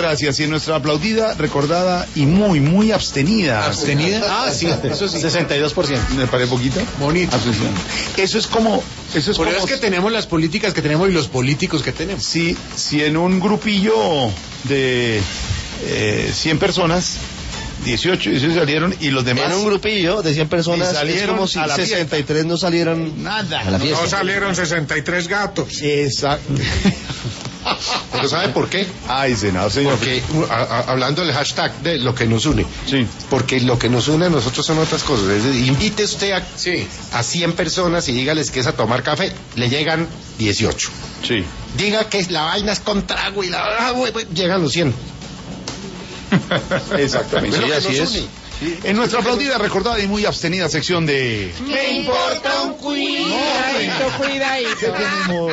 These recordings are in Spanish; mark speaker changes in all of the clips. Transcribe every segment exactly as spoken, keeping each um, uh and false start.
Speaker 1: gracias. Y en nuestra aplaudida, recordada y muy, muy abstenida.
Speaker 2: ¿Abstenida? Ah, sí, eso sí.
Speaker 3: sesenta y dos por ciento.
Speaker 1: ¿Me parece poquito?
Speaker 2: Bonito.
Speaker 1: Abstención. Eso es como... Eso es
Speaker 2: Por
Speaker 1: como...
Speaker 2: eso es que tenemos las políticas que tenemos y los políticos que tenemos.
Speaker 1: Si, si en un grupillo de eh, cien personas... dieciocho, dieciocho salieron y los demás...
Speaker 3: En un grupillo de cien personas
Speaker 1: salieron
Speaker 3: es como si
Speaker 1: a la
Speaker 3: sesenta y tres no salieran
Speaker 1: nada.
Speaker 3: a la fiesta.
Speaker 4: No salieron sesenta y tres gatos.
Speaker 1: Exacto.
Speaker 5: ¿Pero sabe por qué?
Speaker 1: Ay, senador, señor.
Speaker 5: Porque, a, a, hablando del hashtag de lo que nos une.
Speaker 1: Sí.
Speaker 5: Porque lo que nos une a nosotros son otras cosas. Es decir, invite usted a,
Speaker 2: Sí.
Speaker 5: a cien personas y dígales que es a tomar café. Le llegan dieciocho.
Speaker 1: Sí.
Speaker 5: Diga que la vaina es con trago y la... ah, güey, güey, llegan los cien.
Speaker 1: Exactamente.
Speaker 5: Es lo
Speaker 3: Sí,
Speaker 5: que
Speaker 3: así
Speaker 5: nos
Speaker 3: es.
Speaker 5: une.
Speaker 1: En nuestra aplaudida, recordada y muy abstenida sección de...
Speaker 6: Me importa un cuidadito, cuidadito.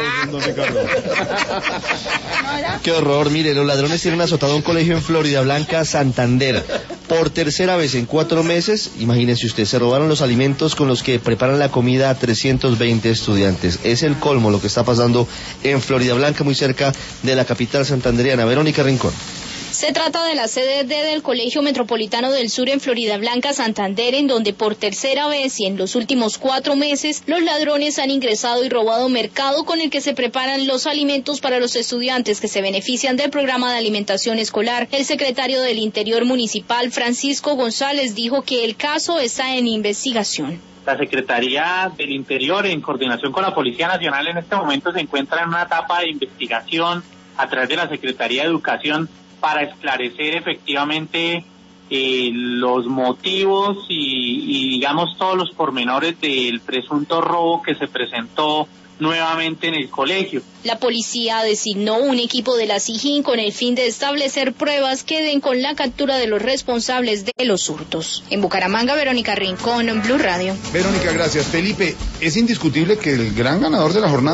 Speaker 3: Qué horror, mire, los ladrones tienen azotado un colegio en Florida Blanca, Santander. Por tercera vez en cuatro meses, imagínese usted, se robaron los alimentos con los que preparan la comida a trescientos veinte estudiantes. Es el colmo lo que está pasando en Florida Blanca, muy cerca de la capital santandereana. Verónica Rincón.
Speaker 6: Se trata de la sede D del Colegio Metropolitano del Sur en Florida Blanca, Santander, en donde por tercera vez y en los últimos cuatro meses los ladrones han ingresado y robado mercado con el que se preparan los alimentos para los estudiantes que se benefician del programa de alimentación escolar. El secretario del Interior Municipal, Francisco González, dijo que el caso está en investigación.
Speaker 7: La Secretaría del Interior, en coordinación con la Policía Nacional, en este momento se encuentra en una etapa de investigación a través de la Secretaría de Educación para esclarecer efectivamente eh, los motivos y, y digamos todos los pormenores del presunto robo que se presentó nuevamente en el colegio.
Speaker 6: La policía designó un equipo de la SIJIN con el fin de establecer pruebas que den con la captura de los responsables de los hurtos. En Bucaramanga, Verónica Rincón, Blue Radio.
Speaker 1: Verónica, gracias. Felipe, es indiscutible que el gran ganador de la jornada